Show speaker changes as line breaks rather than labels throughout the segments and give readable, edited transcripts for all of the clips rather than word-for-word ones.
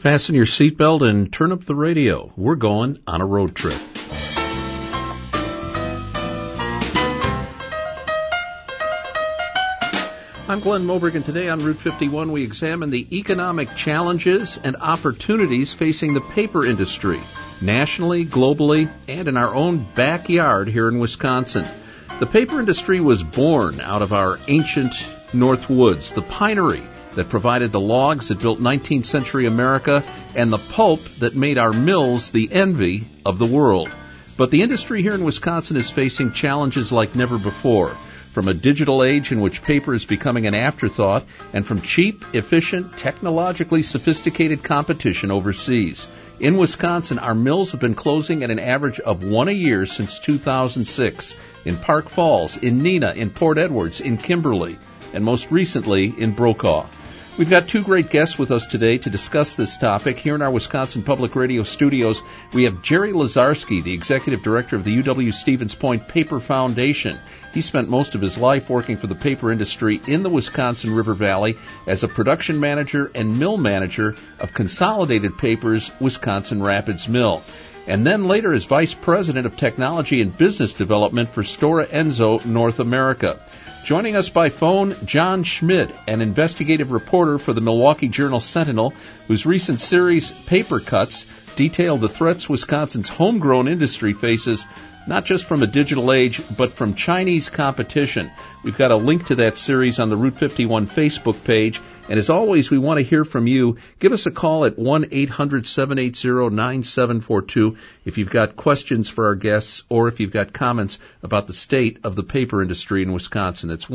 Fasten your seatbelt and turn up the radio. We're going on a road trip. I'm Glenn Moberg, and today on Route 51 we examine the economic challenges and opportunities facing the paper industry, nationally, globally, and in our own backyard here in Wisconsin. The paper industry was born out of our ancient North Woods, the pinery that provided the logs that built 19th century America and the pulp that made our mills the envy of the world. But the industry here in Wisconsin is facing challenges like never before, from a digital age in which paper is becoming an afterthought, and from cheap, efficient, technologically sophisticated competition overseas. In Wisconsin, our mills have been closing at an average of one a year since 2006, in Park Falls, in Neenah, in Port Edwards, in Kimberly, and most recently in Brokaw. We've got two great guests with us today to discuss this topic. Here in our Wisconsin Public Radio studios, we have Jerry Lazarski, the Executive Director of the UW-Stevens Point Paper Foundation. He spent most of his life working for the paper industry in the Wisconsin River Valley as a production manager and mill manager of Consolidated Paper's Wisconsin Rapids Mill, and then later as Vice President of Technology and Business Development for Stora Enso North America. Joining us by phone, John Schmidt, an investigative reporter for the Milwaukee Journal-Sentinel, whose recent series, Paper Cuts, detailed the threats Wisconsin's homegrown industry faces, not just from a digital age, but from Chinese competition. We've got a link to that series on the Route 51 Facebook page. And as always, we want to hear from you. Give us a call at 1-800-780-9742 if you've got questions for our guests or if you've got comments about the state of the paper industry in Wisconsin. It's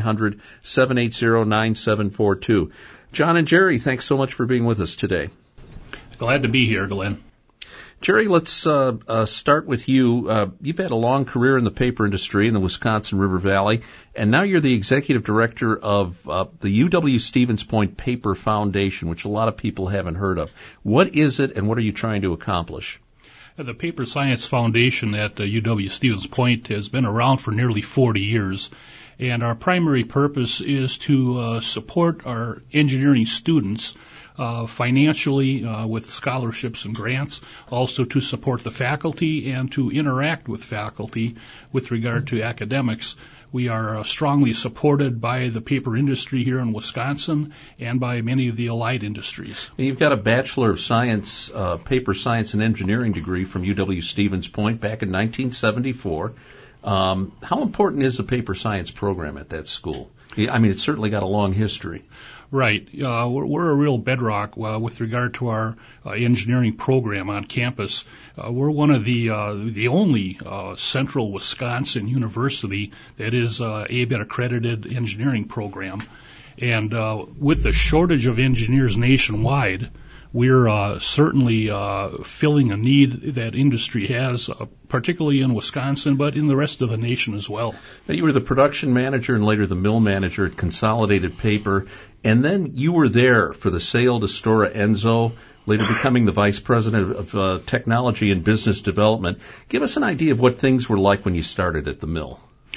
1-800-780-9742. John and Jerry, thanks so much for being with us today.
Glad to be here, Glenn.
Jerry, let's start with you. You've had a long career in the paper industry in the Wisconsin River Valley, and now you're the executive director of the UW-Stevens Point Paper Foundation, which a lot of people haven't heard of. What is it, and what are you trying to accomplish?
The Paper Science Foundation at UW-Stevens Point has been around for nearly 40 years, and our primary purpose is to support our engineering students financially with scholarships and grants, also to support the faculty and to interact with faculty with regard to academics. We are strongly supported by the paper industry here in Wisconsin and by many of the allied industries.
You've got a Bachelor of Science, Paper Science and Engineering degree from UW-Stevens Point back in 1974. How important is the paper science program at that school? I mean, it's certainly got a long history.
Right. We're a real bedrock with regard to our engineering program on campus. We're one of the only central Wisconsin university that is ABET accredited engineering program. And with the shortage of engineers nationwide, we're certainly filling a need that industry has, particularly in Wisconsin, but in the rest of the nation as well.
Now, you were the production manager and later the mill manager at Consolidated Paper, and then you were there for the sale to Stora Enso, later becoming the vice president of technology and business development. Give us an idea of what things were like when you started at the mill.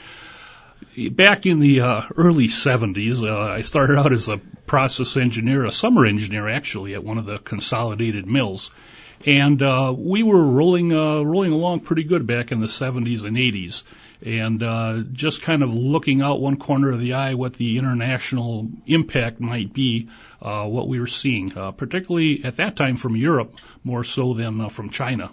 Back in the early 70s, I started out as a process engineer, a summer engineer actually, at one of the Consolidated mills. And we were rolling along pretty good back in the 70s and 80s. And just kind of looking out one corner of the eye what the international impact might be, what we were seeing, particularly at that time from Europe, more so than from China.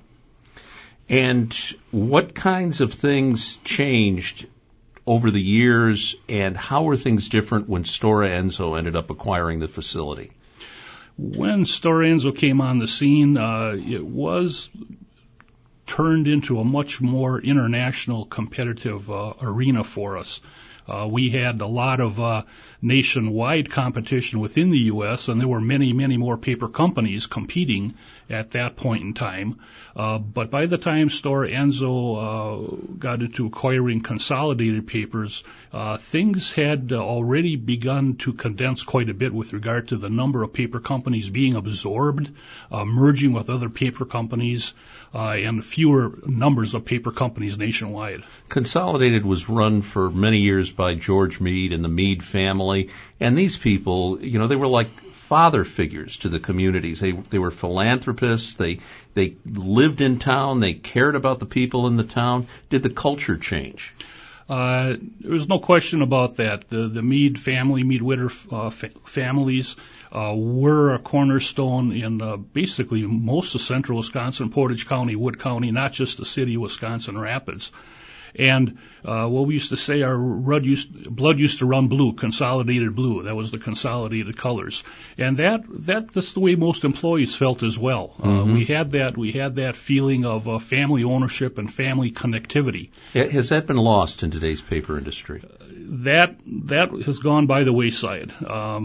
And what kinds of things changed over the years, and how were things different when Stora Enso ended up acquiring the facility?
When Stora Enso came on the scene, it was turned into a much more international competitive arena for us. We had a lot of nationwide competition within the U.S., and there were many, many more paper companies competing at that point in time. But by the time Stora Enso got into acquiring Consolidated Papers, things had already begun to condense quite a bit with regard to the number of paper companies being absorbed, merging with other paper companies, and fewer numbers of paper companies nationwide.
Consolidated was run for many years by George Mead and the Mead family, and these people, they were like father figures to the communities. They were philanthropists. They lived in town. They cared about the people in the town. Did the culture change?
There's no question about that. The Meade family, Meade-Witter families, were a cornerstone in basically most of central Wisconsin, Portage County, Wood County, not just the city of Wisconsin Rapids. And what we used to say, our blood used to run blue, consolidated blue. That was the consolidated colors, and that's the way most employees felt as well. We had that feeling of family ownership and family connectivity.
Has that been lost in today's paper industry?
That has gone by the wayside.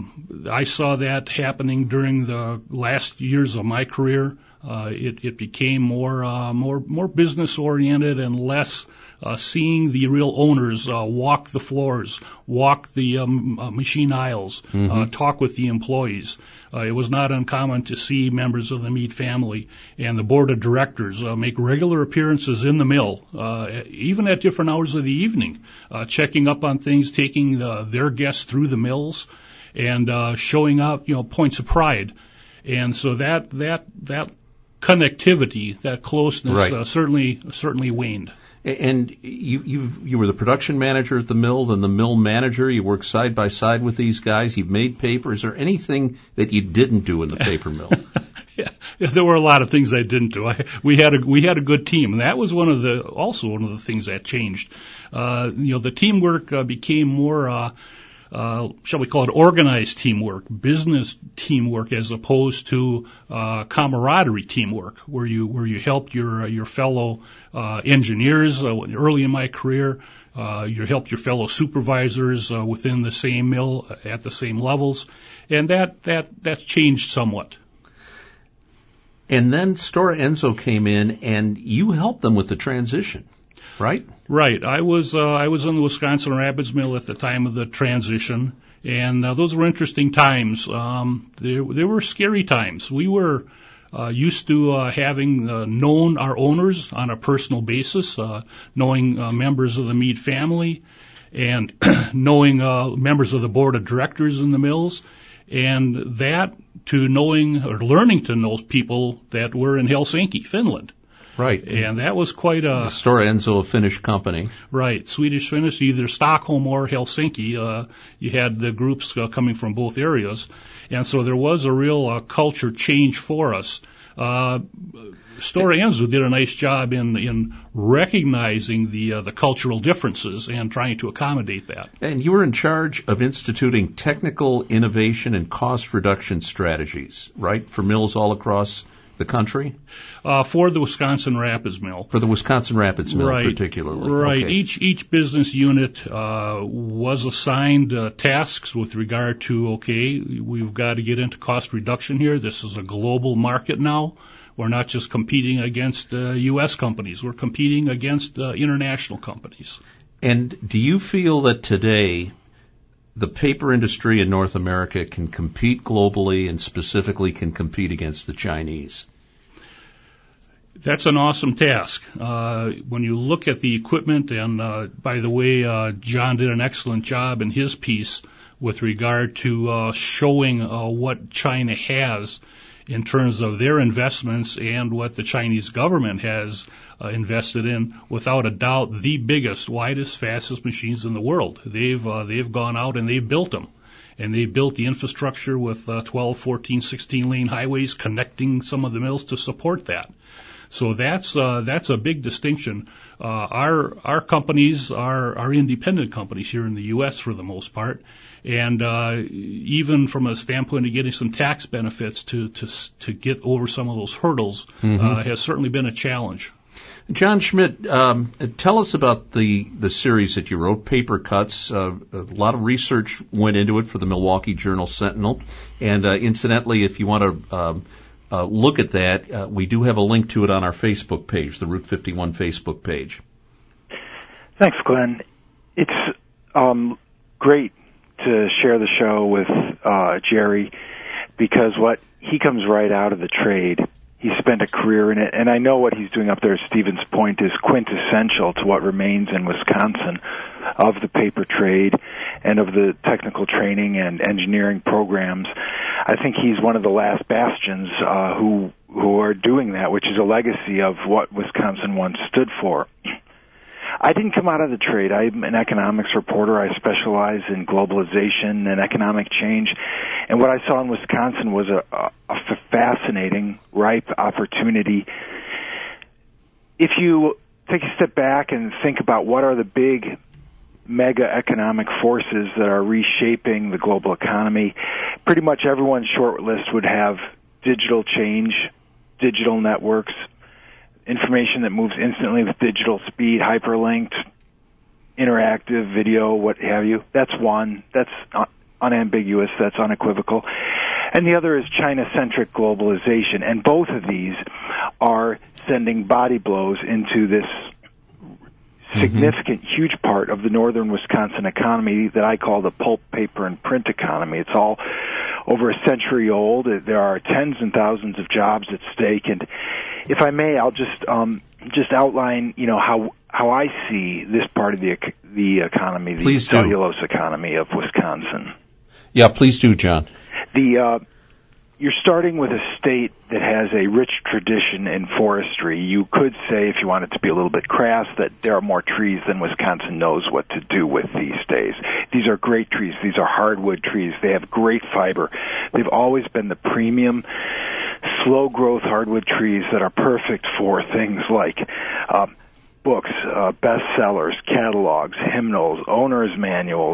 I saw that happening during the last years of my career. It became more business oriented and less seeing the real owners walk the floors, walk the machine aisles, talk with the employees. It was not uncommon to see members of the Meade family and the board of directors make regular appearances in the mill, even at different hours of the evening, checking up on things, taking their guests through the mills, and showing up, points of pride. And so that connectivity, that closeness, certainly waned.
And you were the production manager at the mill, then the mill manager. You worked side by side with these guys. You made paper. Is there anything that you didn't do in the paper mill?
Yeah, there were a lot of things I didn't do. We had a good team, and that was one of the things that changed. The teamwork became more. Shall we call it organized teamwork, business teamwork, as opposed to camaraderie teamwork, where you helped your fellow engineers. Early in my career, you helped your fellow supervisors within the same mill at the same levels, and that's changed somewhat.
And then Stora Enso came in, and you helped them with the transition. Right?
Right. I was in the Wisconsin Rapids mill at the time of the transition, and those were interesting times. They were scary times. We were used to having known our owners on a personal basis, knowing members of the Meade family, and knowing members of the board of directors in the mills, and that to knowing or learning to know people that were in Helsinki, Finland.
Right.
And that was quite a...
Stora Enso, a Finnish company.
Right. Swedish-Finnish, either Stockholm or Helsinki. You had the groups coming from both areas. And so there was a real culture change for us. Stora Enso did a nice job in recognizing the cultural differences and trying to accommodate that. And
you were in charge of instituting technical innovation and cost reduction strategies, right, for mills all across the country?
For the Wisconsin Rapids mill.
For the Wisconsin Rapids mill,
right,
particularly.
Right.
Okay.
Each business unit was assigned tasks with regard to, we've got to get into cost reduction here. This is a global market now. We're not just competing against U.S. companies. We're competing against international companies. And
do you feel that today the paper industry in North America can compete globally and specifically can compete against the Chinese?
That's an awesome task. When you look at the equipment, and by the way, John did an excellent job in his piece with regard to showing what China has in terms of their investments and what the Chinese government has invested in, without a doubt, the biggest, widest, fastest machines in the world. They've gone out and they've built them. And they built the infrastructure with 12, 14, 16 lane highways connecting some of the mills to support that. So that's a big distinction. Our companies are independent companies here in the U.S. for the most part. And even from a standpoint of getting some tax benefits to get over some of those hurdles has certainly been a challenge.
John Schmidt, tell us about the series that you wrote, Paper Cuts. A lot of research went into it for the Milwaukee Journal Sentinel. And incidentally, if you want to look at that, we do have a link to it on our Facebook page, the Route 51 Facebook page.
Thanks, Glenn. It's great to share the show with Jerry, because he comes right out of the trade. He spent a career in it, and I know what he's doing up there at Stevens Point is quintessential to what remains in Wisconsin of the paper trade. and of the technical training and engineering programs. I think he's one of the last bastions who are doing that, which is a legacy of what Wisconsin once stood for. I didn't come out of the trade. I'm an economics reporter. I specialize in globalization and economic change. And what I saw in Wisconsin was a fascinating, ripe opportunity. If you take a step back and think about what are the big mega economic forces that are reshaping the global economy, pretty much everyone's short list would have digital change, digital networks, information that moves instantly with digital speed, hyperlinked, interactive video, what have you. That's one. That's unambiguous. That's unequivocal. And the other is China-centric globalization. And both of these are sending body blows into this significant, huge part of the northern Wisconsin economy that I call the pulp, paper, and print economy. It's all over a century old. There are tens and thousands of jobs at stake. And if I may, I'll just outline, how I see this part of the economy, the
Please
cellulose economy of Wisconsin.
Yeah, please do, John.
You're starting with a state that has a rich tradition in forestry. You could say, if you wanted to be a little bit crass, that there are more trees than Wisconsin knows what to do with these days. These are great trees. These are hardwood trees. They have great fiber. They've always been the premium, slow-growth hardwood trees that are perfect for things like books, bestsellers, catalogs, hymnals, owner's manuals,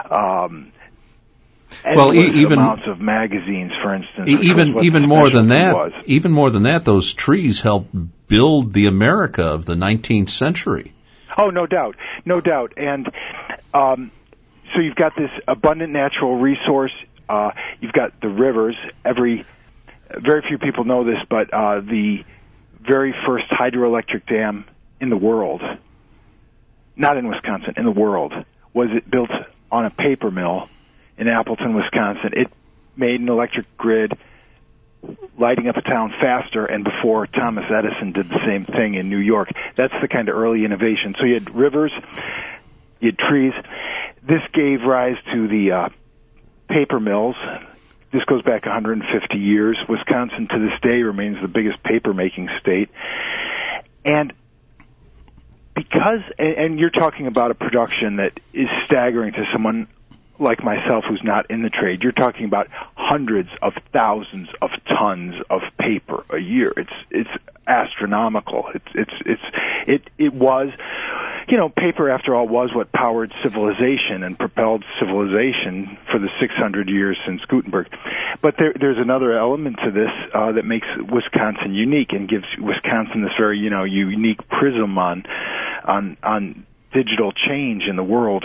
even amounts of magazines, for instance.
Even more than that, those trees helped build the America of the 19th century.
Oh, no doubt. And so you've got this abundant natural resource. You've got the rivers. Very few people know this, but the very first hydroelectric dam in the world, not in Wisconsin, in the world, was it built on a paper mill in Appleton, Wisconsin. It made an electric grid, lighting up a town faster, and before Thomas Edison did the same thing in New York. That's the kind of early innovation. So you had rivers, you had trees. This gave rise to the paper mills. This goes back 150 years. Wisconsin, to this day, remains the biggest paper-making state. And you're talking about a production that is staggering to someone like myself who's not in the trade. You're talking about hundreds of thousands of tons of paper a year. It's astronomical. It was, paper after all was what powered civilization and propelled civilization for the 600 years since Gutenberg. But there's another element to this that makes Wisconsin unique and gives Wisconsin this very, unique prism on digital change in the world.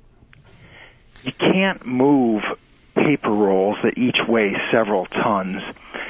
You can't move paper rolls that each weigh several tons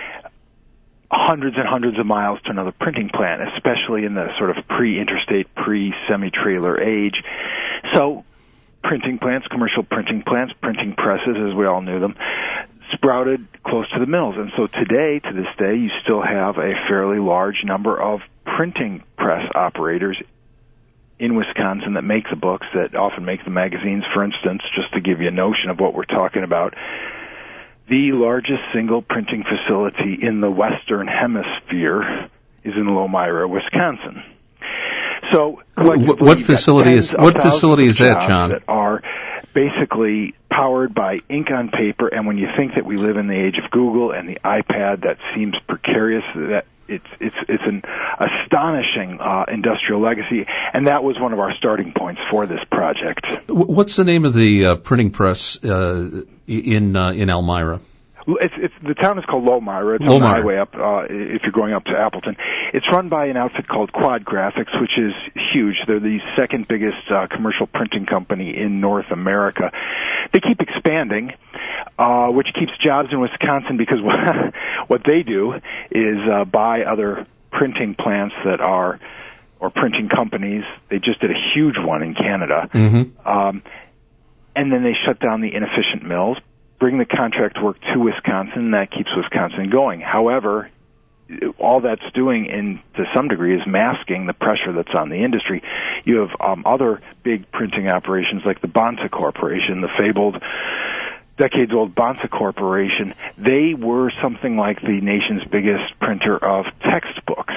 hundreds and hundreds of miles to another printing plant, especially in the sort of pre-interstate, pre-semi-trailer age. So printing plants, commercial printing plants, printing presses, as we all knew them, sprouted close to the mills. And so today, to this day, you still have a fairly large number of printing press operators in Wisconsin that make the books, that often make the magazines. For instance, just to give you a notion of what we're talking about, the largest single printing facility in the Western Hemisphere is in Lomira, Wisconsin. So,
what facility is that, John?
That are basically powered by ink on paper, and when you think that we live in the age of Google and the iPad, that seems precarious. That it's an astonishing industrial legacy, and that was one of our starting points for this project.
What's the name of the printing press in Elmira?
The town is called Lomira. It's on the highway up if you're going up to Appleton. It's run by an outfit called Quad Graphics, which is huge. They're the second biggest commercial printing company in North America. They keep expanding, which keeps jobs in Wisconsin, because what they do is buy other printing plants that are, or printing companies. They just did a huge one in Canada. Mm-hmm. And then they shut down the inefficient mills, bring the contract work to Wisconsin, and that keeps Wisconsin going. However, all that's doing, to some degree, is masking the pressure that's on the industry. You have other big printing operations like the Bonta Corporation, the fabled decades-old Bonta Corporation. They were something like the nation's biggest printer of textbooks.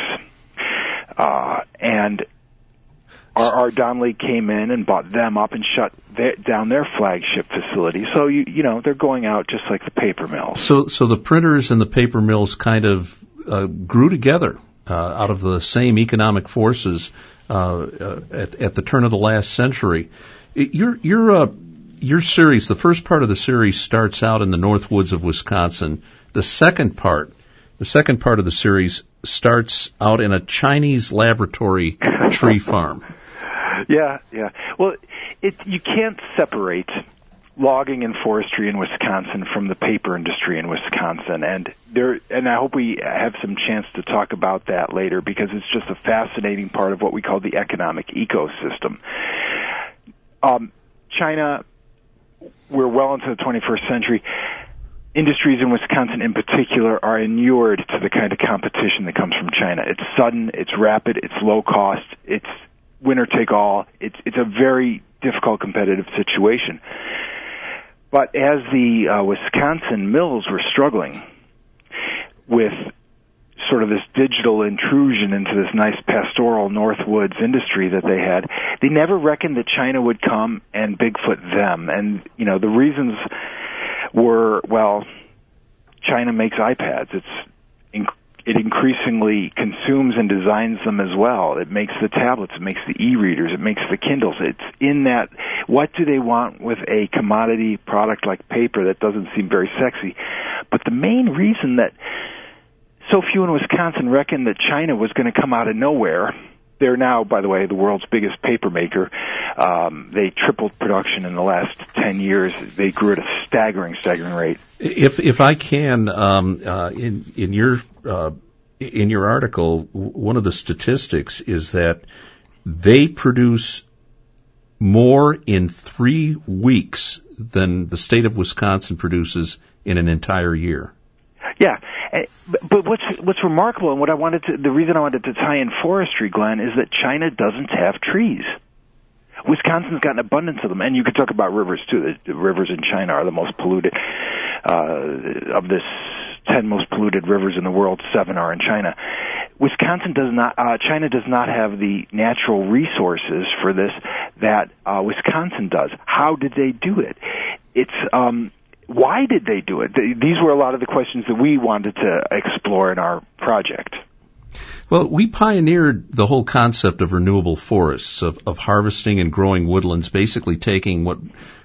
And R. Donnelley came in and bought them up and shut down their flagship facility. So, you know, they're going out just like the paper mills.
So the printers and the paper mills kind of grew together out of the same economic forces at the turn of the last century. Your series, the first part of the series, starts out in the North Woods of Wisconsin. The second part of the series starts out in a Chinese laboratory tree farm.
Yeah. Well, you can't separate logging and forestry in Wisconsin from the paper industry in Wisconsin, and I hope we have some chance to talk about that later, because it's just a fascinating part of what we call the economic ecosystem. China, we're well into the 21st century. Industries in Wisconsin in particular are inured to the kind of competition that comes from China. It's sudden, it's rapid, it's low cost, it's winner take all. It's a very difficult competitive situation. But as the Wisconsin mills were struggling with sort of this digital intrusion into this nice pastoral Northwoods industry that they had, they never reckoned that China would come and Bigfoot them. And, you know, the reasons were, well, China makes iPads. It increasingly consumes and designs them as well. It makes the tablets, it makes the e-readers, it makes the Kindles. It's in that, what do they want with a commodity product like paper that doesn't seem very sexy? But the main reason that so few in Wisconsin reckoned that China was going to come out of nowhere. They're now, by the way, the world's biggest paper maker. They tripled production in the last 10 years. They grew at a staggering rate.
If I can, in your article, one of the statistics is that they produce more in 3 weeks than the state of Wisconsin produces in an entire year.
Yeah, but what's remarkable, and the reason I wanted to tie in forestry, Glenn, is that China doesn't have trees. Wisconsin's got an abundance of them, and you could talk about rivers too. The rivers in China are the most polluted. Of the 10 most polluted rivers in the world, 7 are in China. China does not have the natural resources for this that Wisconsin does. How did they do it? Why did they do it? These were a lot of the questions that we wanted to explore in our project.
Well, we pioneered the whole concept of renewable forests, of harvesting and growing woodlands, basically taking what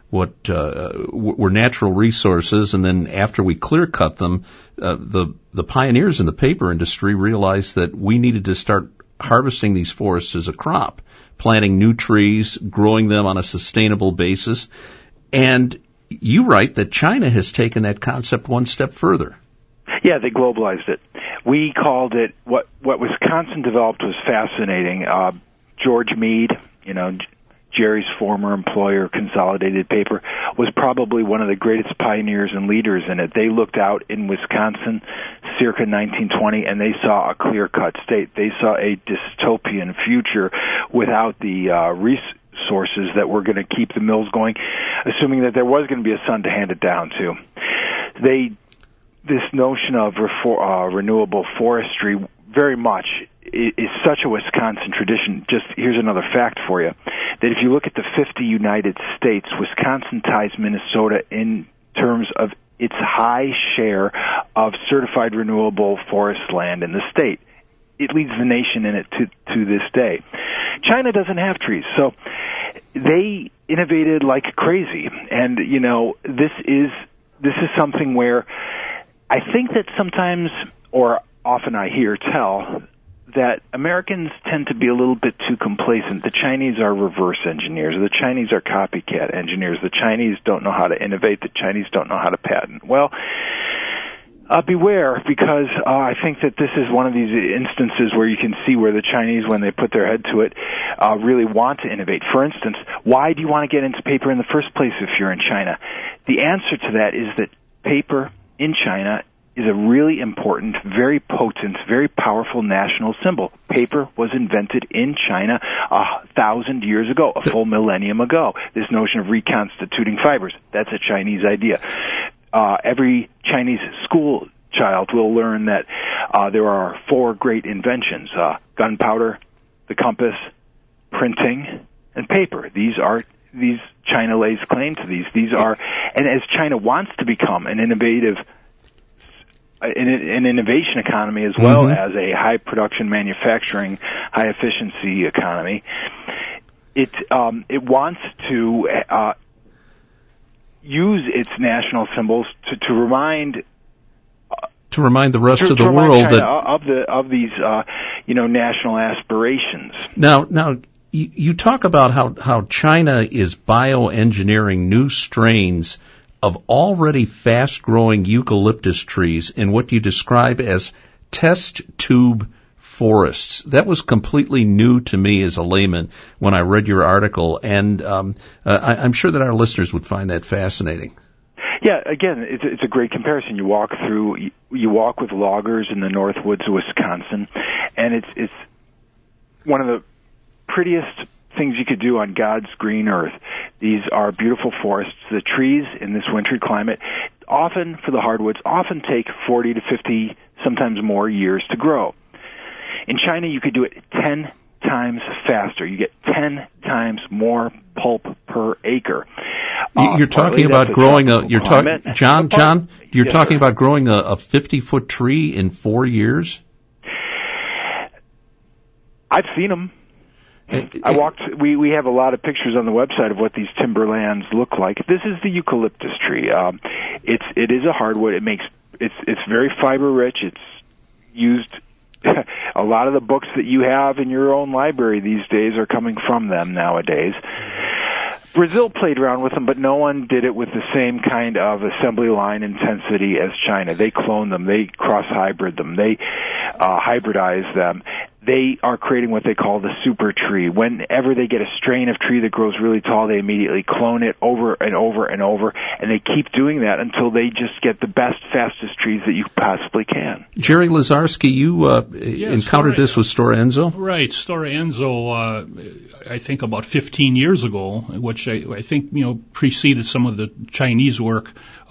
were natural resources, and then after we clear cut them, the pioneers in the paper industry realized that we needed to start harvesting these forests as a crop, planting new trees, growing them on a sustainable basis, and you write that China has taken that concept one step further.
Yeah, they globalized it. We called it, what Wisconsin developed was fascinating. George Meade, Jerry's former employer, Consolidated Paper, was probably one of the greatest pioneers and leaders in it. They looked out in Wisconsin circa 1920, and they saw a clear-cut state. They saw a dystopian future without the resources that were going to keep the mills going, assuming that there was going to be a son to hand it down to. This notion of renewable forestry very much is such a Wisconsin tradition. Just here's another fact for you, that if you look at the 50 United States, Wisconsin ties Minnesota in terms of its high share of certified renewable forest land in the state. It leads the nation in it to this day. China doesn't have trees, so they innovated like crazy. And, this is something where I think that sometimes, or often I hear tell, that Americans tend to be a little bit too complacent. The Chinese are reverse engineers. The Chinese are copycat engineers. The Chinese don't know how to innovate. The Chinese don't know how to patent. Well, beware, because I think that this is one of these instances where you can see where the Chinese, when they put their head to it, really want to innovate. For instance, why do you want to get into paper in the first place if you're in China? The answer to that is that paper in China is a really important, very potent, very powerful national symbol. Paper was invented in China 1,000 years ago, a full millennium ago. This notion of reconstituting fibers, that's a Chinese idea. Every Chinese school child will learn that there are 4 great inventions: gunpowder, the compass, printing, and paper. These China lays claim to these. These are, and as China wants to become an innovation economy as well as a high production manufacturing, high efficiency economy, it wants to use its national symbols to remind
the rest of the world
China
that
of these national aspirations.
Now you talk about how China is bioengineering new strains of already fast-growing eucalyptus trees in what you describe as test tube forests. That was completely new to me as a layman when I read your article, and I'm sure that our listeners would find that fascinating.
Yeah, again, it's a great comparison. You walk with loggers in the north woods of Wisconsin, and it's one of the prettiest things you could do on God's green earth. These are beautiful forests. The trees in this wintry climate, often for the hardwoods, often take 40 to 50, sometimes more years to grow. In China, you could do it 10 times faster. You get 10 times more pulp per acre.
You're talking about growing John, you're talking about growing a 50-foot tree in 4 years?
I've seen them. I walked. We have a lot of pictures on the website of what these timberlands look like. This is the eucalyptus tree. It is a hardwood. It's very fiber rich. It's used. A lot of the books that you have in your own library these days are coming from them nowadays. Brazil played around with them, but no one did it with the same kind of assembly line intensity as China. They clone them. They cross-hybrid them. They hybridize them. They are creating what they call the super tree. Whenever they get a strain of tree that grows really tall, they immediately clone it over and over and over, and they keep doing that until they just get the best, fastest trees that you possibly can.
Jerry Lazarski, you encountered this with Stora Enso?
Right. Stora Enso, I think about 15 years ago, which I think, preceded some of the Chinese work,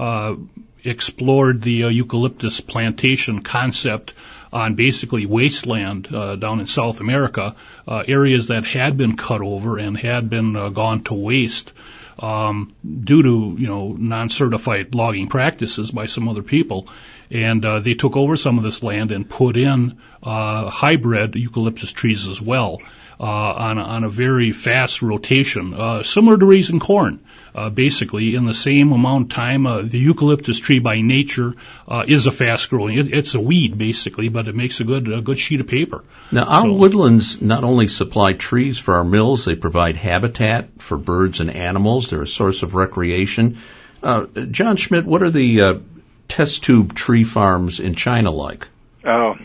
explored the eucalyptus plantation concept on basically wasteland down in South America, areas that had been cut over and had been gone to waste due to non-certified logging practices by some other people. And they took over some of this land and put in hybrid eucalyptus trees as well on a very fast rotation, similar to raising corn. Basically, in the same amount of time, the eucalyptus tree by nature is a fast-growing. It's a weed, basically, but it makes a good sheet of paper.
Now, our woodlands not only supply trees for our mills, they provide habitat for birds and animals. They're a source of recreation. John Schmidt, what are the test tube tree farms in China like?
Oh,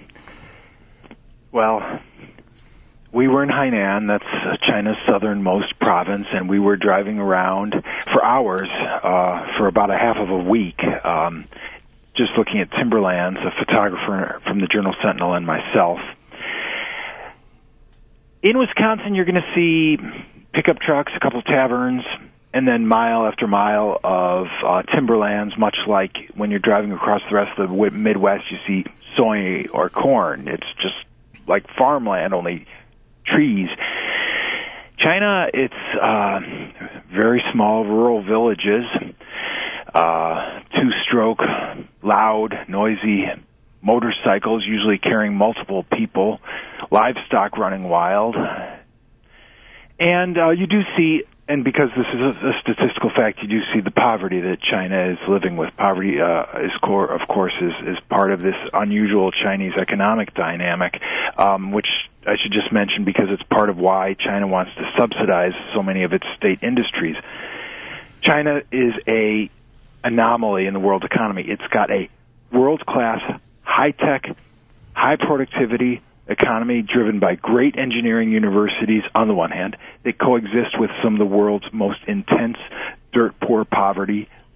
well, we were in Hainan, that's China's southernmost province, and we were driving around for hours, for about a half of a week, just looking at timberlands, a photographer from the Journal Sentinel and myself. In Wisconsin, you're going to see pickup trucks, a couple taverns, and then mile after mile of timberlands, much like when you're driving across the rest of the Midwest, you see soy or corn. It's just like farmland, only trees. China, it's very small rural villages, two-stroke, loud, noisy motorcycles, usually carrying multiple people, livestock running wild. And you do see, and because this is a statistical fact, you do see the poverty that China is living with. Poverty is part of this unusual Chinese economic dynamic, which I should just mention because it's part of why China wants to subsidize so many of its state industries. China is a anomaly in the world economy. It's got a world-class, high-tech, high-productivity economy driven by great engineering universities on the one hand. They coexist with some of the world's most intense dirt-poor poverty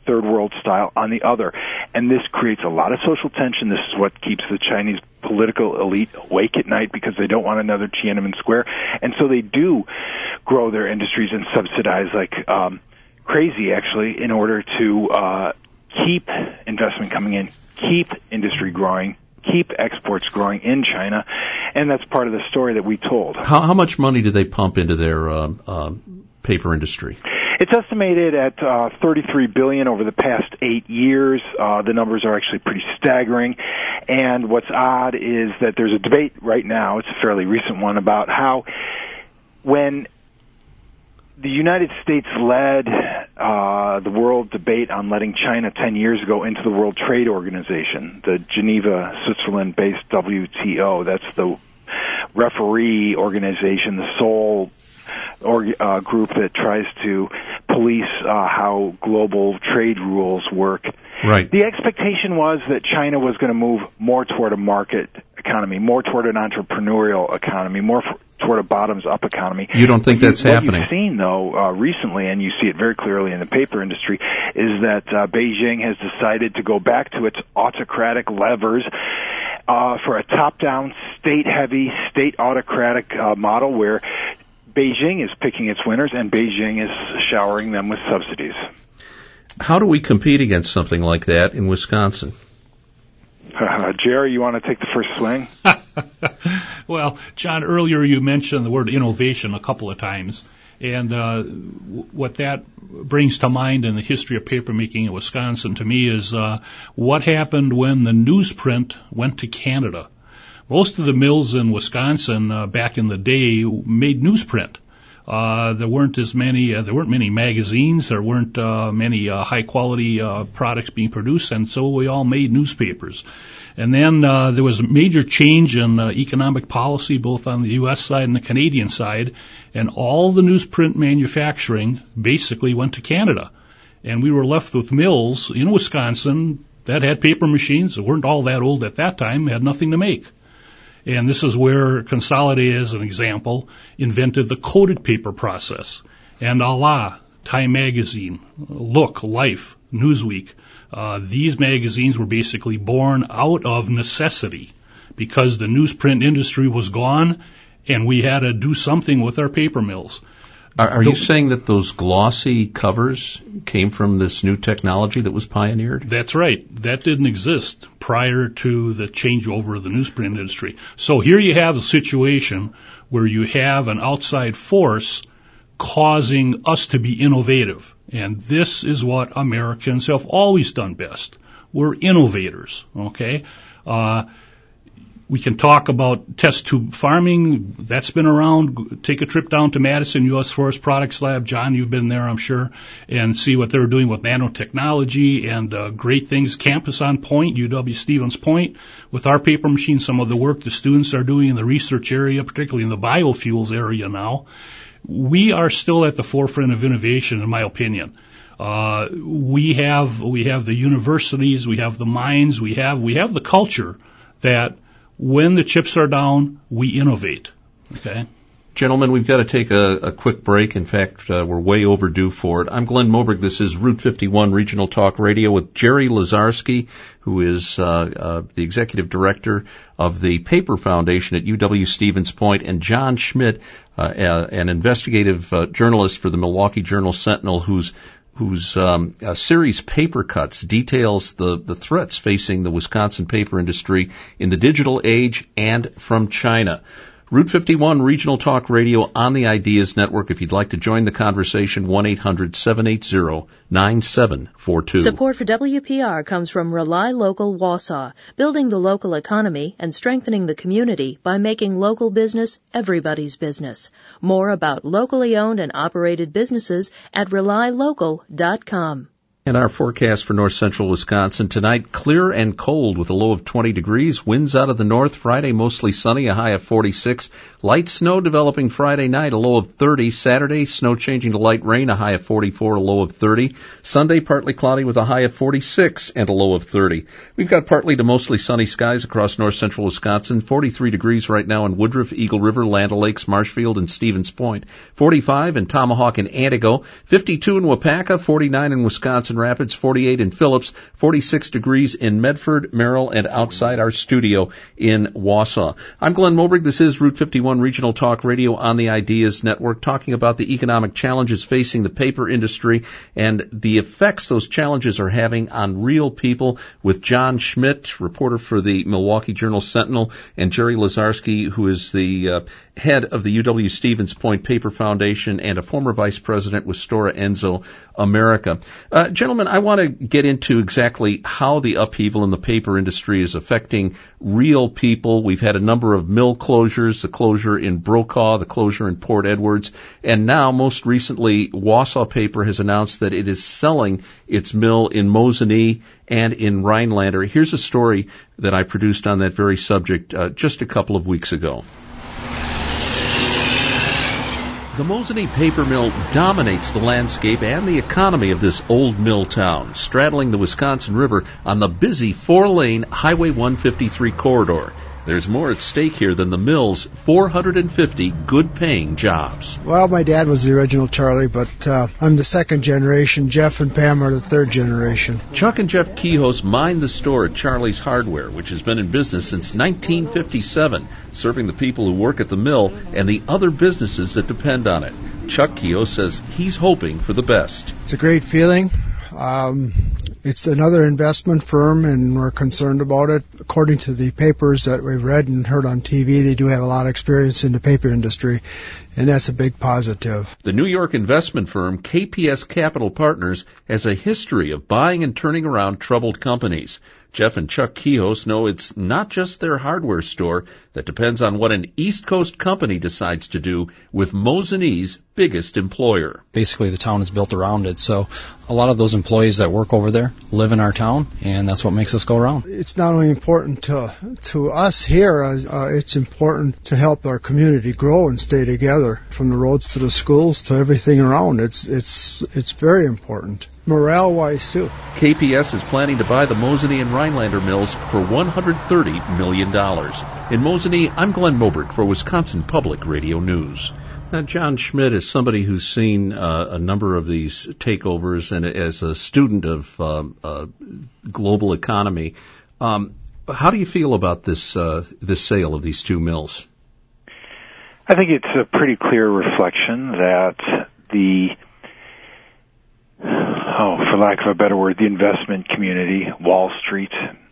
third world style on the other. And this creates a lot of social tension. This is what keeps the Chinese political elite awake at night, because they don't want another Tiananmen Square. And so they do grow their industries and subsidize like crazy, actually, in order to keep investment coming in, keep industry growing, keep exports growing in China. And that's part of the story that we told.
How much money do they pump into their paper industry?
It's estimated at $33 billion over the past 8 years. The numbers are actually pretty staggering. And what's odd is that there's a debate right now, it's a fairly recent one, about how when the United States led the world debate on letting China 10 years ago into the World Trade Organization, the Geneva, Switzerland-based WTO. That's the referee organization, the sole group that tries to police how global trade rules work.
Right.
The expectation was that China was going to move more toward a market economy, more toward an entrepreneurial economy, more toward a bottoms-up economy.
You don't think that's happening?
What you've seen, though, recently, and you see it very clearly in the paper industry, is that Beijing has decided to go back to its autocratic levers for a top-down, state-heavy, state-autocratic model where Beijing is picking its winners and Beijing is showering them with subsidies.
How do we compete against something like that in Wisconsin?
Jerry, you want to take the first swing?
Well, John, earlier you mentioned the word innovation a couple of times. And what that brings to mind in the history of papermaking in Wisconsin to me is what happened when the newsprint went to Canada. Most of the mills in Wisconsin back in the day made newsprint. There weren't many magazines, there weren't many high quality products being produced, and so we all made newspapers. And then there was a major change in economic policy both on the U.S. side and the Canadian side, and all the newsprint manufacturing basically went to Canada. And we were left with mills in Wisconsin that had paper machines that weren't all that old at that time, had nothing to make. And this is where Consolidated, as an example, invented the coated paper process. And Time Magazine, Look, Life, Newsweek, these magazines were basically born out of necessity because the newsprint industry was gone and we had to do something with our paper mills.
Are you saying that those glossy covers came from this new technology that was pioneered?
That's right. That didn't exist prior to the changeover of the newsprint industry. So here you have a situation where you have an outside force causing us to be innovative. And this is what Americans have always done best. We're innovators, okay? We can talk about test tube farming. That's been around. Take a trip down to Madison U.S. Forest Products Lab. John, you've been there, I'm sure, and see what they're doing with nanotechnology and great things. Campus on Point, UW-Stevens Point, with our paper machine, some of the work the students are doing in the research area, particularly in the biofuels area now. We are still at the forefront of innovation, in my opinion. We have the universities, we have the mines, we have the culture that when the chips are down, we innovate. Okay?
Gentlemen, we've got to take a quick break. In fact, we're way overdue for it. I'm Glenn Moberg. This is Route 51 Regional Talk Radio with Jerry Lazarski, who is the executive director of the Paper Foundation at UW-Stevens Point, and John Schmidt, an investigative journalist for the Milwaukee Journal-Sentinel, whose series Paper Cuts details the threats facing the Wisconsin paper industry in the digital age and from China. Route 51 Regional Talk Radio on the Ideas Network. If you'd like to join the conversation, 1-800-780-9742.
Support for WPR comes from Rely Local Wausau, building the local economy and strengthening the community by making local business everybody's business. More about locally owned and operated businesses at RelyLocal.com.
And our forecast for north central Wisconsin tonight, clear and cold with a low of 20 degrees. Winds out of the north. Friday, mostly sunny, a high of 46. Light snow developing Friday night, a low of 30. Saturday, snow changing to light rain, a high of 44, a low of 30. Sunday, partly cloudy with a high of 46 and a low of 30. We've got partly to mostly sunny skies across north central Wisconsin. 43 degrees right now in Woodruff, Eagle River, Land O'Lakes, Marshfield, and Stevens Point. 45 in Tomahawk and Antigo. 52 in Wapaka. 49 in Wisconsin Thousand Rapids, 48 in Phillips, 46 degrees in Medford, Merrill, and outside our studio in Wausau. I'm Glenn Moberg. This is Route 51 Regional Talk Radio on the Ideas Network, talking about the economic challenges facing the paper industry and the effects those challenges are having on real people, with John Schmidt, reporter for the Milwaukee Journal-Sentinel, and Jerry Lazarski, who is the head of the UW-Stevens Point Paper Foundation and a former vice president with Stora Enso America. Gentlemen, I want to get into exactly how the upheaval in the paper industry is affecting real people. We've had a number of mill closures, the closure in Brokaw, the closure in Port Edwards, and now, most recently, Wausau Paper has announced that it is selling its mill in Mosinee and in Rhinelander. Here's a story that I produced on that very subject just a couple of weeks ago. The Mosinee paper mill dominates the landscape and the economy of this old mill town, straddling the Wisconsin River on the busy four-lane Highway 153 corridor. There's more at stake here than the mill's 450 good-paying jobs.
Well, my dad was the original Charlie, but I'm the second generation. Jeff and Pam are the third generation.
Chuck and Jeff Kihos mind the store at Charlie's Hardware, which has been in business since 1957, serving the people who work at the mill and the other businesses that depend on it. Chuck Kihos says he's hoping for the best.
It's a great feeling. It's another investment firm, and we're concerned about it. According to the papers that we've read and heard on TV, they do have a lot of experience in the paper industry, and that's a big positive.
The New York investment firm KPS Capital Partners has a history of buying and turning around troubled companies. Jeff and Chuck Kihos know it's not just their hardware store that depends on what an East Coast company decides to do with Mosinee's biggest employer.
Basically, the town is built around it, so a lot of those employees that work over there live in our town, and that's what makes us go around.
It's not only important to us here, it's important to help our community grow and stay together, from the roads to the schools to everything around. It's very important. Morale-wise, too.
KPS is planning to buy the Mosinee and Rhinelander mills for $130 million. In Mosinee, I'm Glenn Moberg for Wisconsin Public Radio News. Now, John Schmidt is somebody who's seen a number of these takeovers, and as a student of global economy, how do you feel about this sale of these two mills?
I think it's a pretty clear reflection that for lack of a better word, the investment community, Wall Street,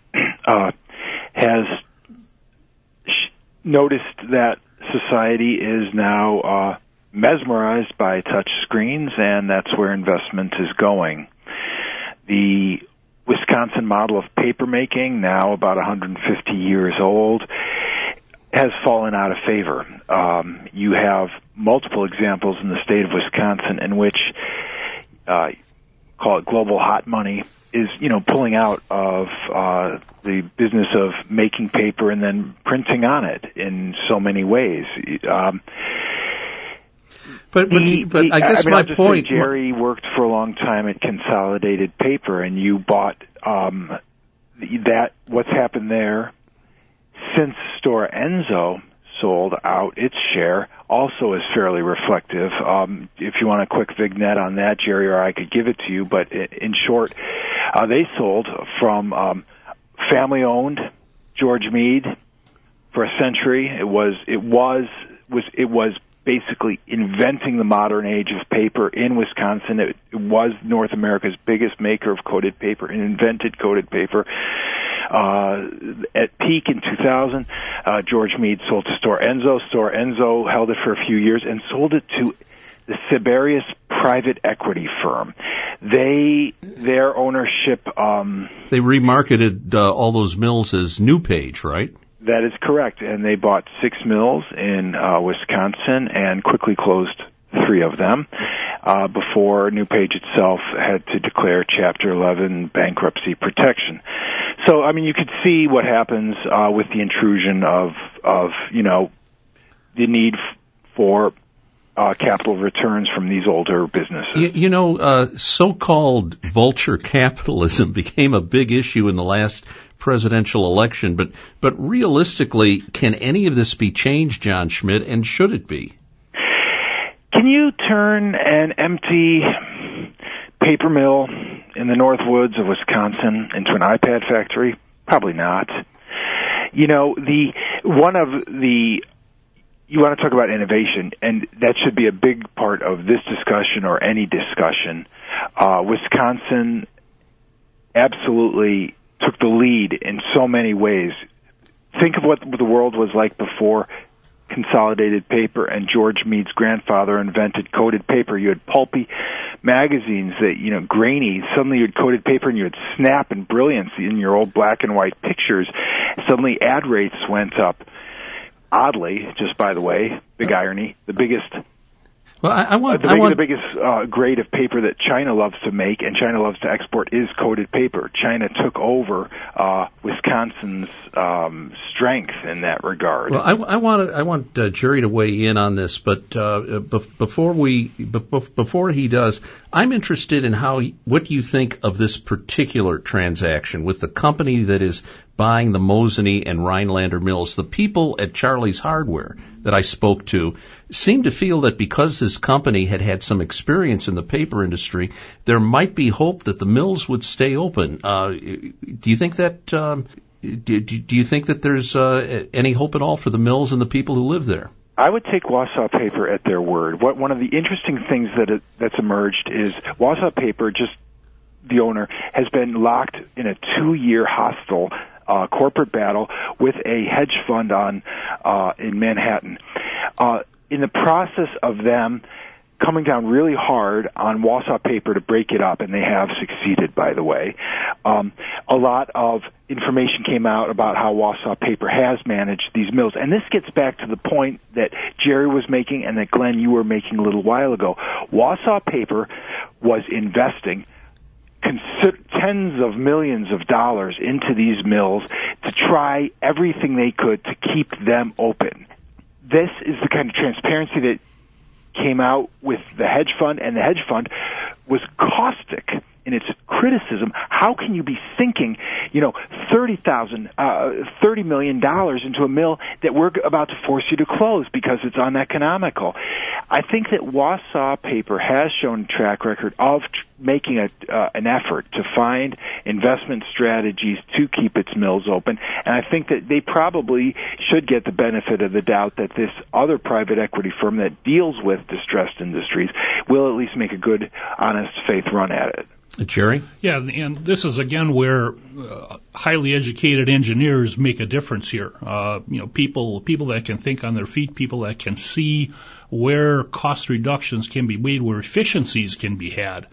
has noticed that society is now mesmerized by touch screens, and that's where investment is going. The Wisconsin model of papermaking, now about 150 years old, has fallen out of favor. You have multiple examples in the state of Wisconsin in which call it global hot money is, pulling out of the business of making paper and then printing on it in so many ways.
But I guess my point,
Jerry worked for a long time at Consolidated Paper, and you bought that. What's happened there since Stora Enso sold out its share also is fairly reflective. If you want a quick vignette on that, Jerry, or I could give it to you, but in short, they sold from family-owned George Meade for a century. It was basically inventing the modern age of paper in Wisconsin. It was North America's biggest maker of coated paper and invented coated paper. At peak in 2000, George Meade sold to Stora Enso. Stora Enso held it for a few years and sold it to the Siberius private equity firm. Their ownership...
they remarketed all those mills as NewPage, right?
That is correct, and they bought 6 mills in Wisconsin and quickly closed 3 of them before NewPage itself had to declare Chapter 11 bankruptcy protection. So, you could see what happens with the intrusion of the need for capital returns from these older businesses.
So-called vulture capitalism became a big issue in the last presidential election, but realistically, can any of this be changed, John Schmidt, and should it be?
Can you turn an empty paper mill in the North Woods of Wisconsin into an iPad factory? Probably not. You know, you want to talk about innovation, and that should be a big part of this discussion or any discussion. Wisconsin absolutely took the lead in so many ways. Think of what the world was like before consolidated paper and George Meade's grandfather invented coated paper. You had pulpy magazines that, you know, grainy. Suddenly you had coated paper and you had snap and brilliance in your old black and white pictures. Suddenly ad rates went up. Oddly, just by the way, big irony, the biggest...
Well,
the biggest grade of paper that China loves to make and China loves to export is coated paper. China took over Wisconsin's strength in that regard.
Well, I want Jerry to weigh in on this, but before he does, I'm interested in what you think of this particular transaction with the company that is buying the Mosinee and Rhinelander mills. The people at Charlie's Hardware that I spoke to seemed to feel that because this company had some experience in the paper industry, there might be hope that the mills would stay open. Do you think that? Do you think that there's any hope at all for the mills and the people who live there?
I would take Wausau Paper at their word. One of the interesting things that's emerged is Wausau Paper, just the owner, has been locked in a 2-year hostile corporate battle with a hedge fund in Manhattan. In the process of them coming down really hard on Wausau Paper to break it up, and they have succeeded, by the way, a lot of information came out about how Wausau Paper has managed these mills. And this gets back to the point that Jerry was making and that, Glenn, you were making a little while ago. Wausau Paper was investing tens of millions of dollars into these mills to try everything they could to keep them open. This is the kind of transparency that came out with the hedge fund, and the hedge fund was caustic in its criticism. How can you be sinking, $30 million into a mill that we're about to force you to close because it's uneconomical? I think that Wausau Paper has shown a track record of making an effort to find investment strategies to keep its mills open, and I think that they probably should get the benefit of the doubt that this other private equity firm that deals with distressed industries will at least make a good, honest faith run at it.
Jerry?
Yeah, and this is again where highly educated engineers make a difference here. People that can think on their feet, people that can see where cost reductions can be made, where efficiencies can be had.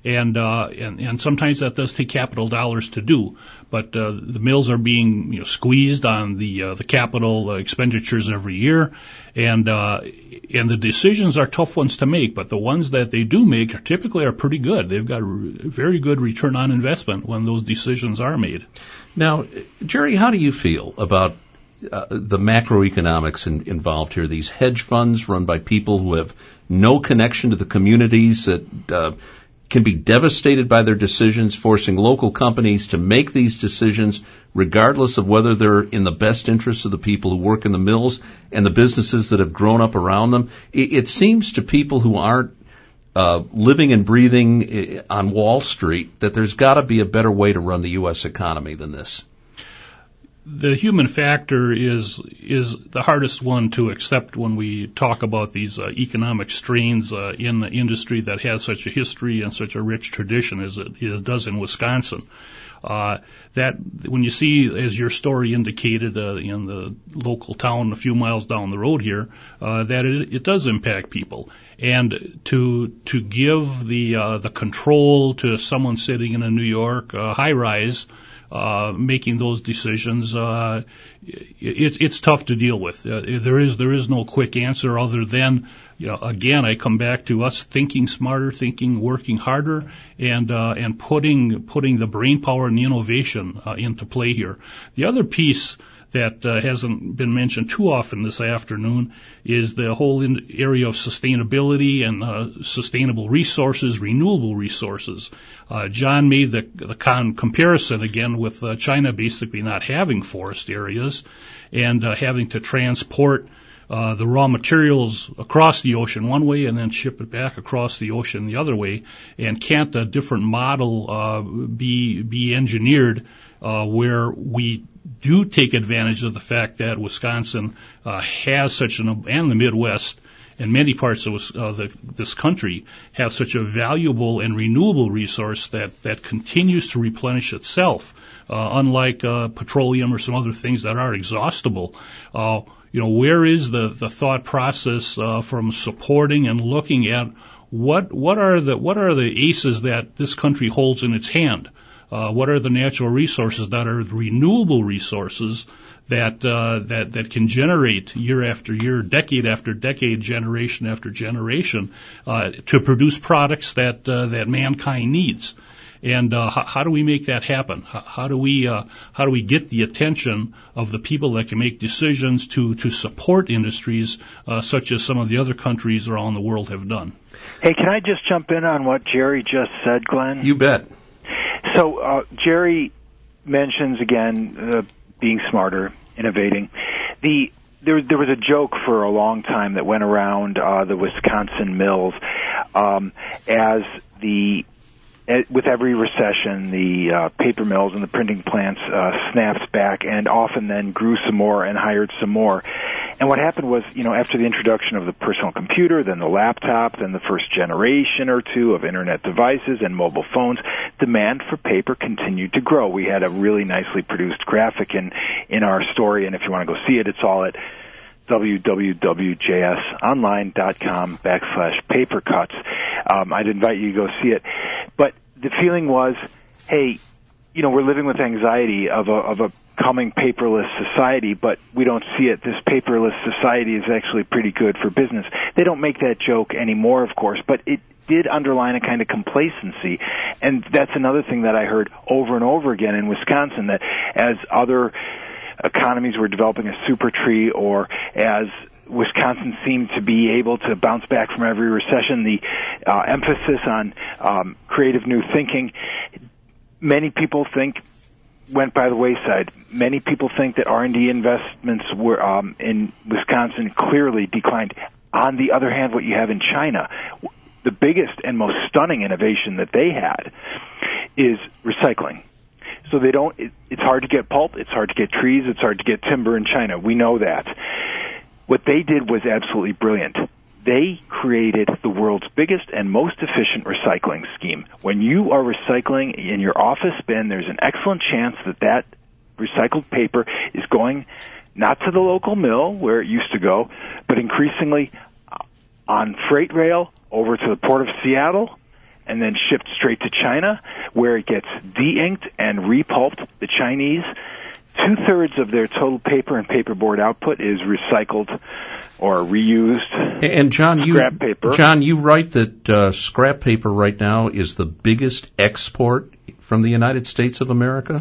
And sometimes that does take capital dollars to do, but the mills are being squeezed on the capital expenditures every year, and the decisions are tough ones to make. But the ones that they do make typically are pretty good. They've got very good return on investment when those decisions are made. Now,
Jerry, how do you feel about the macroeconomics involved here? These hedge funds run by people who have no connection to the communities that can be devastated by their decisions, forcing local companies to make these decisions regardless of whether they're in the best interest of the people who work in the mills and the businesses that have grown up around them. It seems to people who aren't living and breathing on Wall Street that there's got to be a better way to run the U.S. economy than this.
The human factor is the hardest one to accept when we talk about these economic strains in the industry that has such a history and such a rich tradition as it does in Wisconsin. That when you see, as your story indicated, in the local town a few miles down the road here, that it does impact people. And to give the control to someone sitting in a New York high rise, making those decisions, it's tough to deal with. There is no quick answer other than, again, I come back to us thinking smarter, working harder, and putting the brain power and the innovation into play here. The other piece that hasn't been mentioned too often this afternoon is the whole area of sustainability and sustainable resources, renewable resources. John made the comparison again with China basically not having forest areas and having to transport the raw materials across the ocean one way and then ship it back across the ocean the other way? And can't a different model be engineered where we do take advantage of the fact that Wisconsin has such and the Midwest and many parts of this country have such a valuable and renewable resource that continues to replenish itself, unlike petroleum or some other things that are exhaustible. Where is the thought process from supporting and looking at what are the aces that this country holds in its hand? What are the natural resources that are renewable resources that can generate year after year, decade after decade, generation after generation, to produce products that mankind needs? And how do we make that happen? How do we get the attention of the people that can make decisions to support industries such as some of the other countries around the world have done?
Hey, can I just jump in on what Jerry just said, Glenn?
You bet.
So Jerry mentions again being smarter, innovating. There was a joke for a long time that went around the Wisconsin mills with every recession, the paper mills and the printing plants snapped back and often then grew some more and hired some more. And what happened was, after the introduction of the personal computer, then the laptop, then the first generation or two of internet devices and mobile phones, demand for paper continued to grow. We had a really nicely produced graphic in our story, and if you want to go see it, it's all at www.jsonline.com/papercuts. I'd invite you to go see it. But the feeling was, hey, we're living with anxiety of a coming paperless society, but we don't see it. This paperless society is actually pretty good for business. They don't make that joke anymore, of course, but it did underline a kind of complacency. And that's another thing that I heard over and over again in Wisconsin, that as other economies were developing a super tree, or as Wisconsin seemed to be able to bounce back from every recession, the emphasis on creative new thinking, many people think went by the wayside. Many people think that R&D investments were in Wisconsin clearly declined. On the other hand, what you have in China, the biggest and most stunning innovation that they had is recycling. So it's hard to get pulp, it's hard to get trees, it's hard to get timber in China. We know that. What they did was absolutely brilliant. They created the world's biggest and most efficient recycling scheme. When you are recycling in your office bin, there's an excellent chance that recycled paper is going not to the local mill where it used to go, but increasingly on freight rail over to the Port of Seattle, and then shipped straight to China, where it gets de-inked and repulped. The Chinese, 2/3 of their total paper and paperboard output is recycled or reused.
And John,
scrap paper.
John, you write that scrap paper right now is the biggest export from the United States of America?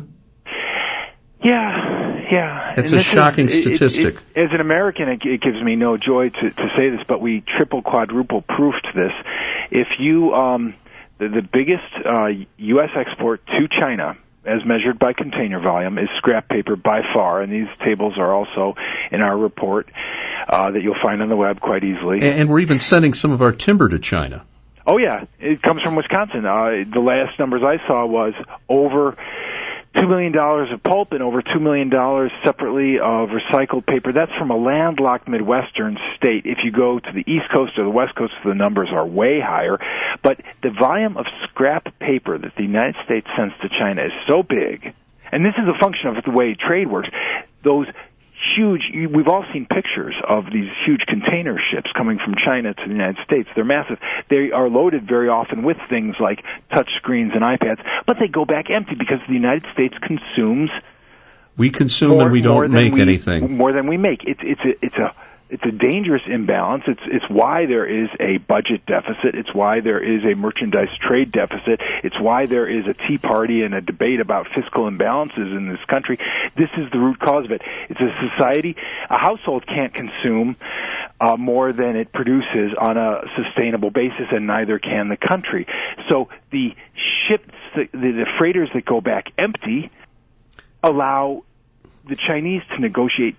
Yeah.
It's a shocking statistic.
As an American, it gives me no joy to say this, but we triple, quadruple proofed this. If you, the biggest U.S. export to China, as measured by container volume, is scrap paper by far, and these tables are also in our report that you'll find on the web quite easily.
And we're even sending some of our timber to China.
Oh, yeah. It comes from Wisconsin. The last numbers I saw was over $2 million of pulp and over $2 million separately of recycled paper. That's from a landlocked Midwestern state. If you go to the East Coast or the West Coast, the numbers are way higher. But the volume of scrap paper that the United States sends to China is so big, and this is a function of the way trade works. Those we've all seen pictures of these huge container ships coming from China to the United States. They're massive. They are loaded very often with things like touch screens and iPads, but they go back empty because the United States consumes.
We consume and we don't make anything.
More than we make. It's a dangerous imbalance. It's why there is a budget deficit. It's why there is a merchandise trade deficit. It's why there is a tea party and a debate about fiscal imbalances in this country. This is the root cause of it. It's a society. A household can't consume more than it produces on a sustainable basis, and neither can the country. So the ships, the freighters that go back empty, allow the Chinese to negotiate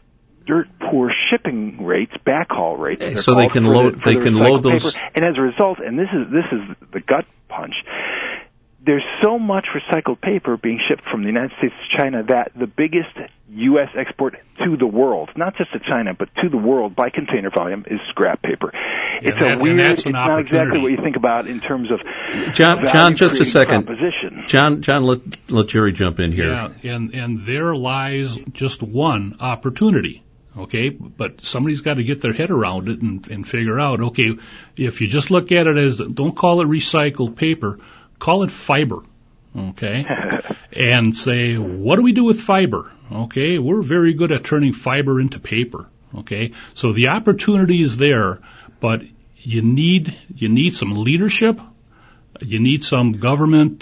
dirt poor shipping rates, backhaul rates.
So they can load those.
Paper. And as a result, and this is the gut punch, there's so much recycled paper being shipped from the United States to China that the biggest U.S. export to the world, not just to China, but to the world by container volume, is scrap paper.
Yeah,
it's not exactly what you think about in terms of
John, just a second.
Proposition.
John, let Jerry jump in here.
Yeah, and there lies just one opportunity. Okay, but somebody's got to get their head around it and figure out, okay, if you just look at it as, don't call it recycled paper, call it fiber, okay? And say, what do we do with fiber? Okay, we're very good at turning fiber into paper, okay? So the opportunity is there, but you need some leadership, you need some government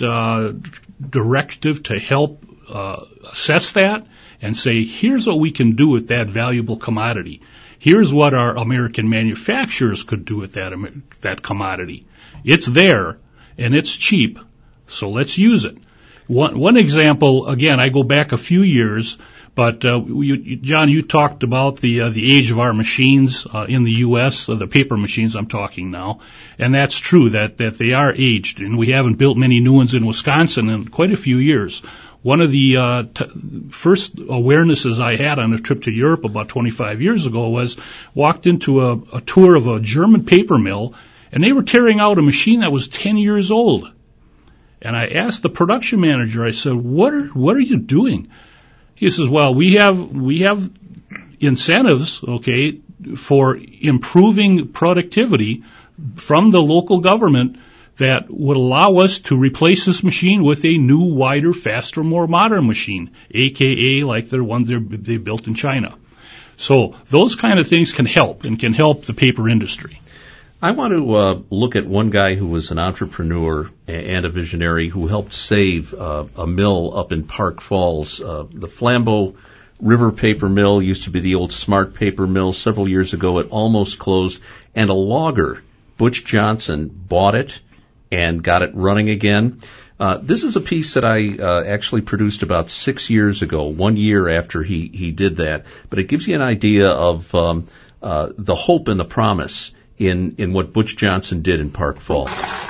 directive to help assess that and say, here's what we can do with that valuable commodity. Here's what our American manufacturers could do with that commodity. It's there, and it's cheap, so let's use it. One example, again, I go back a few years, but John, you talked about the age of our machines in the U.S., the paper machines I'm talking now, and that's true that they are aged, and we haven't built many new ones in Wisconsin in quite a few years. One of the first awarenesses I had on a trip to Europe about 25 years ago was walked into a tour of a German paper mill, and they were tearing out a machine that was 10 years old. And I asked the production manager, I said, what are you doing? He says, well, we have incentives, okay, for improving productivity from the local government that would allow us to replace this machine with a new, wider, faster, more modern machine, aka like the one they built in China. So those kind of things can help, and can help the paper industry.
I want to look at one guy who was an entrepreneur and a visionary who helped save a mill up in Park Falls. The Flambeau River Paper Mill used to be the old Smart Paper Mill. Several years ago, it almost closed, and a logger, Butch Johnson, bought it and got it running again. This is a piece that I actually produced about 6 years ago, 1 year after he did that. But it gives you an idea of the hope and the promise in what Butch Johnson did in Park Falls.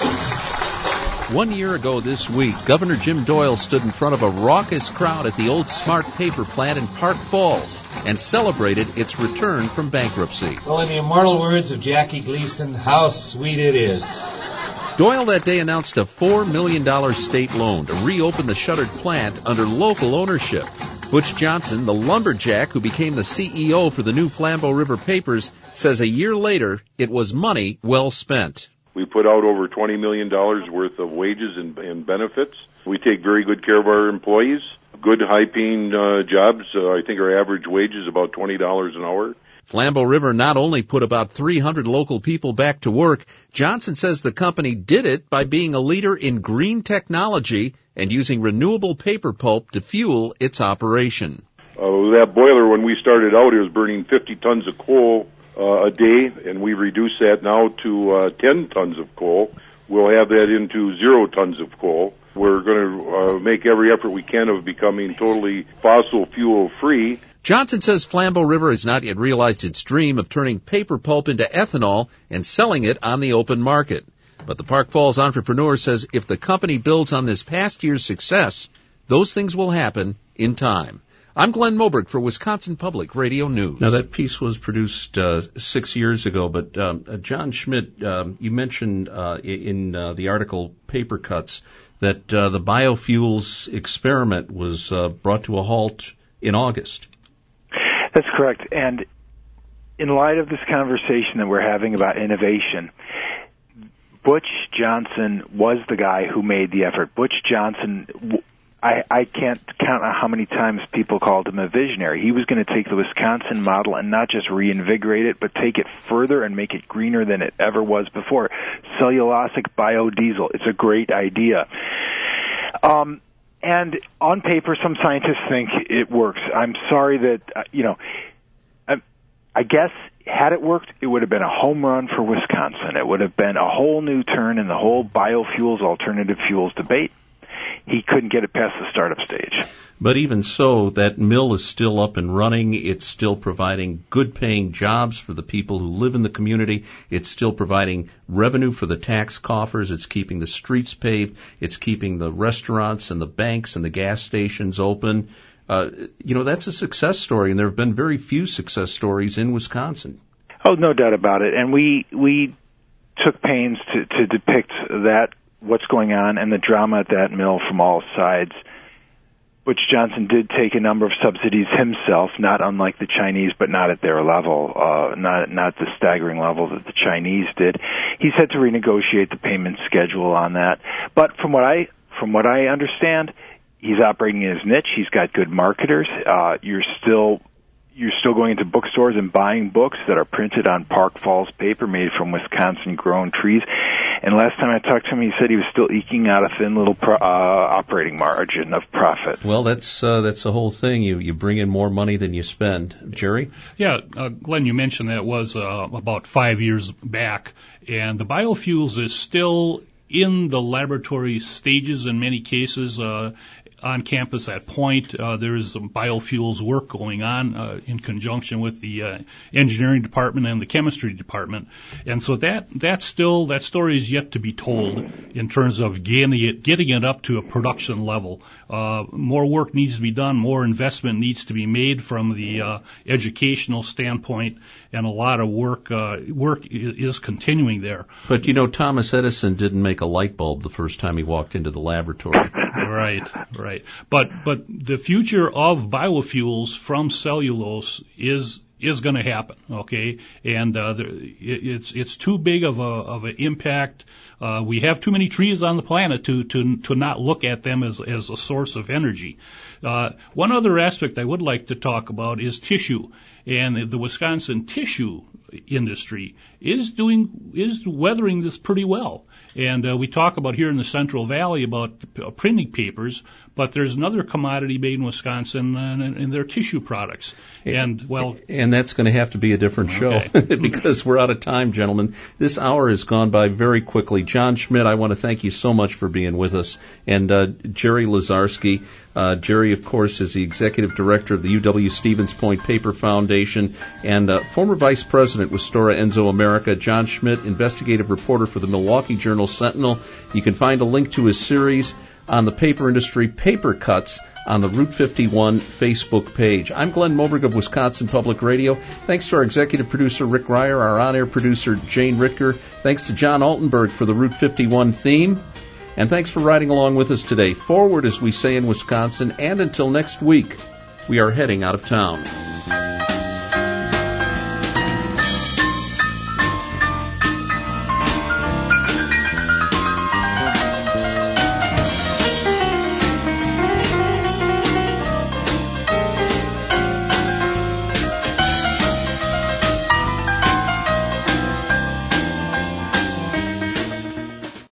1 year ago this week, Governor Jim Doyle stood in front of a raucous crowd at the old Smart Paper plant in Park Falls and celebrated its return from bankruptcy.
Well, in the immortal words of Jackie Gleason, how sweet it is.
Doyle that day announced a $4 million state loan to reopen the shuttered plant under local ownership. Butch Johnson, the lumberjack who became the CEO for the new Flambeau River Papers, says a year later it was money well spent.
We put out over $20 million worth of wages and benefits. We take very good care of our employees. Good high-paying jobs. I think our average wage is about $20 an hour.
Flambeau River not only put about 300 local people back to work, Johnson says the company did it by being a leader in green technology and using renewable paper pulp to fuel its operation.
That boiler, when we started out, it was burning 50 tons of coal a day, and we reduced that now to 10 tons of coal. We'll have that into 0 tons of coal. We're going to make every effort we can of becoming totally fossil fuel free.
Johnson says Flambeau River has not yet realized its dream of turning paper pulp into ethanol and selling it on the open market. But the Park Falls entrepreneur says if the company builds on this past year's success, those things will happen in time. I'm Glenn Moberg for Wisconsin Public Radio News. Now, that piece was produced 6 years ago, but John Schmidt, you mentioned in the article Paper Cuts that the biofuels experiment was brought to a halt in August.
That's correct. And in light of this conversation that we're having about innovation, Butch Johnson was the guy who made the effort. Butch Johnson, I can't count on how many times people called him a visionary. He was going to take the Wisconsin model and not just reinvigorate it, but take it further and make it greener than it ever was before. Cellulosic biodiesel. It's a great idea. And on paper, some scientists think it works. I'm sorry that, I guess had it worked, it would have been a home run for Wisconsin. It would have been a whole new turn in the whole biofuels, alternative fuels debate. he couldn't get it past the startup stage.
But even so, that mill is still up and running. It's still providing good-paying jobs for the people who live in the community. It's still providing revenue for the tax coffers. It's keeping the streets paved. It's keeping the restaurants and the banks and the gas stations open. That's a success story, and there have been very few success stories in Wisconsin.
Oh, no doubt about it. And we took pains to depict that, what's going on, and the drama at that mill from all sides. Butch Johnson did take a number of subsidies himself, not unlike the Chinese, but not at their level, not the staggering level that the Chinese did. He's had to renegotiate the payment schedule on that. But from what I understand, he's operating in his niche. He's got good marketers. You're still going into bookstores and buying books that are printed on Park Falls paper made from Wisconsin-grown trees. And last time I talked to him, he said he was still eking out a thin little operating margin of profit.
Well, that's the whole thing. You bring in more money than you spend. Jerry?
Yeah, Glenn, you mentioned that was about 5 years back, and the biofuels is still in the laboratory stages in many cases. On campus at Point, there is some biofuels work going on in conjunction with the engineering department and the chemistry department, and so that story is yet to be told in terms of getting it up to a production level. More work needs to be done, more investment needs to be made from the educational standpoint, and a lot of work is continuing there.
But Thomas Edison didn't make a light bulb the first time he walked into the laboratory.
Right. But the future of biofuels from cellulose is going to happen, okay? And it's too big of an impact. We have too many trees on the planet to not look at them as a source of energy. One other aspect I would like to talk about is tissue, and the Wisconsin tissue industry is weathering this pretty well. And we talk about here in the Central Valley about printing papers, but there's another commodity made in Wisconsin, and they're tissue products. And
that's going to have to be a different show because we're out of time, gentlemen. This hour has gone by very quickly. John Schmidt, I want to thank you so much for being with us, and Jerry Lazarski. Jerry, of course, is the executive director of the UW Stevens Point Paper Foundation and former vice president with Stora Enso America. John Schmidt, investigative reporter for the Milwaukee Journal-Sentinel. You can find a link to his series on the paper industry, Paper Cuts, on the Route 51 Facebook page. I'm Glenn Moberg of Wisconsin Public Radio. Thanks to our executive producer, Rick Ryer, our on-air producer, Jane Ritker. Thanks to John Altenberg for the Route 51 theme. And thanks for riding along with us today. Forward, as we say in Wisconsin, and until next week, we are heading out of town.